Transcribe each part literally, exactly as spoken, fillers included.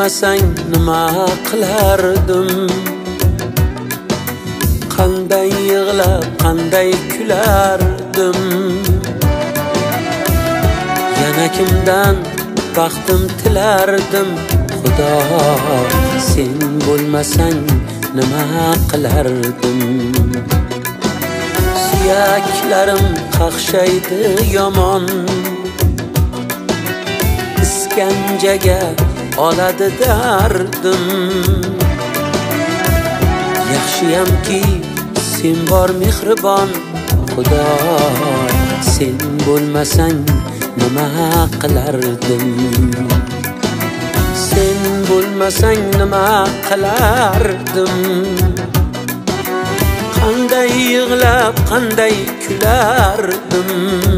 bo'lmasang nima qilardim? Qanday yig'lab, qanday kulardim? Yana kimdan baxtim tilardim? Xudo, sen bo'lmasang nima qilardim? Suyaklarim qaqshaydi yomon, iskanjaga oladi dardim. Yaxshiyamki sen bor mehribon, Xudo, sen bo'lmasang nima qilardim? Sen bo'lmasang nima qilardim? Qanday yig'lab, qanday kulardim?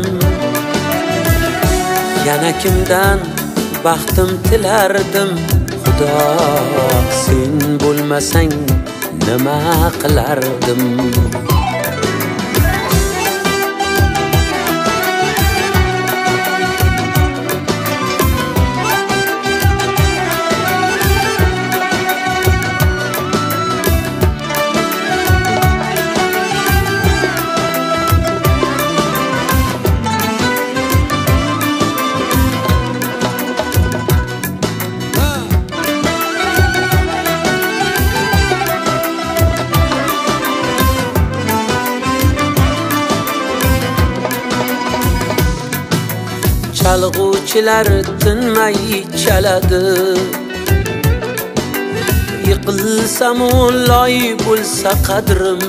Yana kimdan baxtim tilardim? Xudo, sen bo'lmasang nima qilardim? Chalg'uvchilar tinmay chaladi, yiqilsam loy bo'lsa qadrim.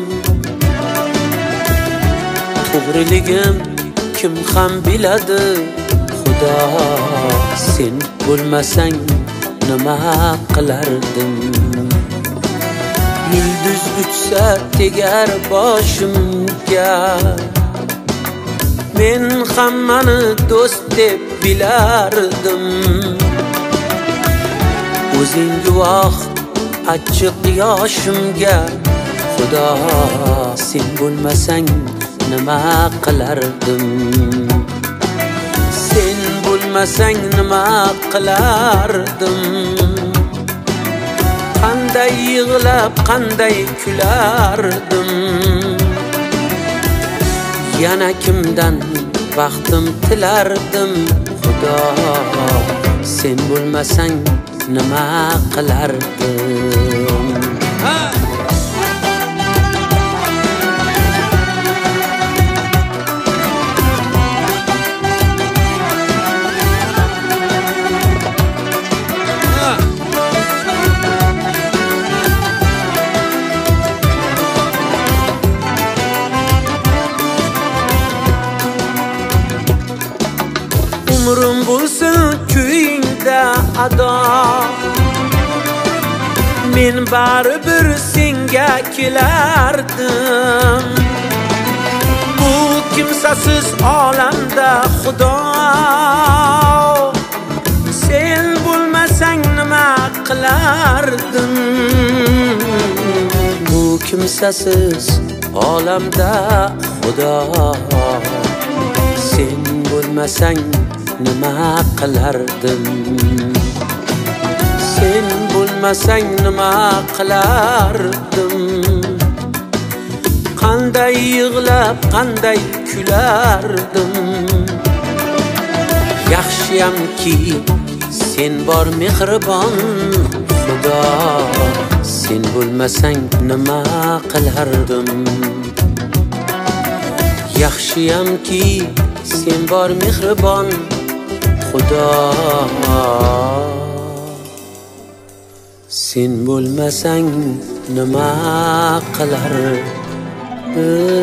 To'g'riligim kim ham biladi? Xudo, sen bo'lmasang nima qilardim? Yulduz uchsa tegar boshimga, men hammani do'st deb bilardim. O'zing guvoh achchiq yoshimga, Xudo, sen bo'lmasang nima qilardim? Sen bo'lmasang nima qilardim? Qanday yig'lab, qanday kulardim? Yana kimdan baxtim tilardim? Xudo, sen bo'lmasang nima qilardim? Umrim bo'lsin kuyingda ado, men baribir senga kelardim. Bu kimsasiz olamda Xudo, sen bo'lmasang nima qilardim? Bu kimsasiz olamda Xudo, sen bo'lmasang nima qilardim? Sen bo'lmasang nima qilardim? Qanday yig'lab, qanday kulardim? Yaxshiyamki sen bor mehribon, Xudo, sen bo'lmasang nima qilardim? Yaxshiyamki sen bor mehribon, Xudo, sen bo'lmasang nima qilardim?